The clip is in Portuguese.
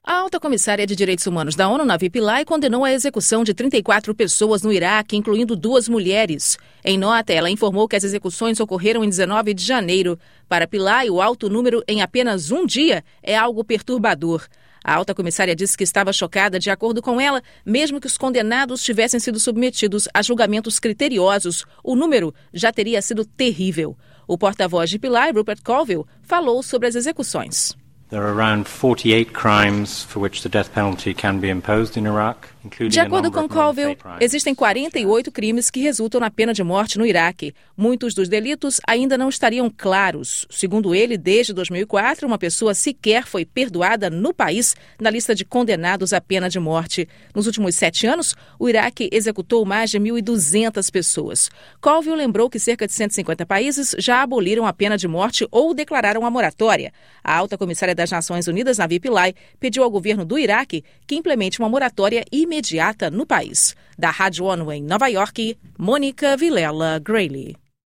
A alta comissária de Direitos Humanos da ONU, Navi Pillay, condenou a execução de 34 pessoas no Iraque, incluindo 2 mulheres. Em nota, ela informou que as execuções ocorreram em 19 de janeiro. Para Pillay, o alto número em apenas um dia é algo perturbador. A alta comissária disse que estava chocada. De acordo com ela, mesmo que os condenados tivessem sido submetidos a julgamentos criteriosos, o número já teria sido terrível. O porta-voz de Pillay, Rupert Colville, falou sobre as execuções. There are around 48 crimes for which the death penalty can be imposed in Iraq, including De acordo com Colville, existem 48 crimes que resultam na pena de morte no Iraque. Muitos dos delitos ainda não estariam claros. Segundo ele, desde 2004, uma pessoa sequer foi perdoada no país na lista de condenados à pena de morte. Nos últimos 7 anos, o Iraque executou mais de 1.200 pessoas. Colville lembrou que cerca de 150 países já aboliram a pena de morte ou declararam a moratória. A alta comissária das Nações Unidas, Navi Pillay, pediu ao governo do Iraque que implemente uma moratória imediata no país. Da Rádio ONU em Nova York, Mônica Vilela Grayley.